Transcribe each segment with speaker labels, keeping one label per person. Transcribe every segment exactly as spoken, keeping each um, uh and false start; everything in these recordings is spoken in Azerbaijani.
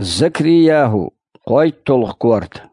Speaker 1: Закрияху قويت طلق كورت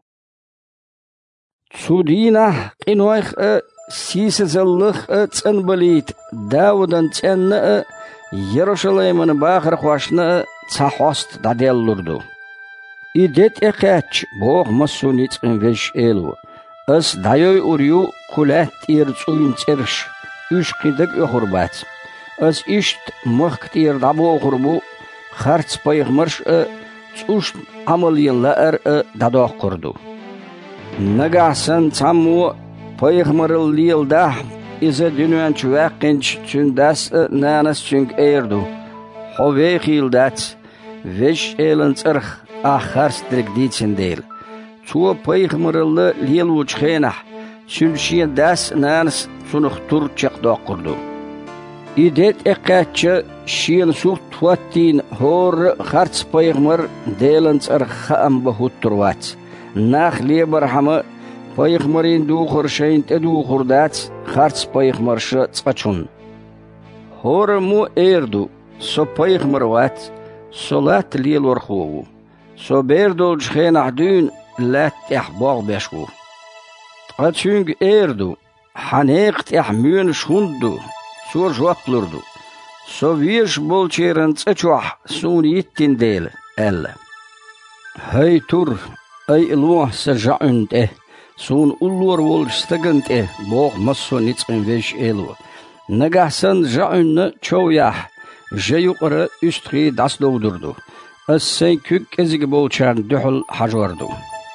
Speaker 1: تسودينا قنويخ سيسزلخ تنبليت داودن تن يروشلايمن باخر خواشنا تحوست داديلوردو إدت إقاتش بوغ مسونيت انفش إلو أس دايوي أوريو كولات إيرتسوين ترش إش قيدك إخربات أس إشت مخكتير دابو أخربو خارتس بايغمرش تسوش عملين لأر دادوخ كردو نگاحسن تامو بايغمر الليل ده إذا دنوان چواقنش تون داس نانس چونك إيردو حوي خيل دات وش إيلن ترخ آخرس درك ديتين ديل تو بايغمر الليل وچخينح سنشين داس نانس سنخ تور چق دو قردو إدت إقاتش شين سوخ تواتين هور خارتس بايغمر ديلن ترخ خام بهوت تروات ناخ ليبر حما بايغمرين دو خرشين تدو خردات خارتس بايغمرش تقچون هور مو إيردو سو بايغمروات صلاة ليل ورخوو سو بيردو جخين عدون لا تحباغ بيشكو تقچونگ إيردو حنيق تحميون شوندو سور جوابلردو سو ويش بولچيرن تقچوح سون يتين ديل ألا هاي تور أي إلوه سجعند إيه سون أولور والستغنت إيه بوغ مصو نتقن ويش إلوه نگحسن جعن چوياح جيوقر استغي داس دودردو السين كوك ازيق بولچان دحل حجوردو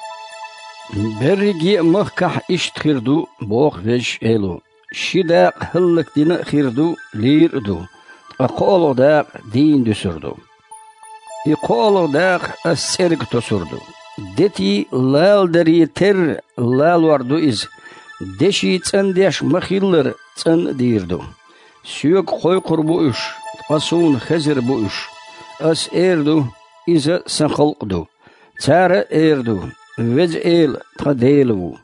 Speaker 1: برگي مخكح اشتخيردو بوغ ويش إلوه شداق هلك دين خيردو ليردو اقولو داق دين دسردو اقولو داق السرق تسردو دتي لال دري تر لال وردو إز دشي تندش مخيلر تن ديردو سيوك خوي قربو إش قصون خزر بو إش أس إيردو إذا سنخلقدو تار إيردو وز إيل تديلو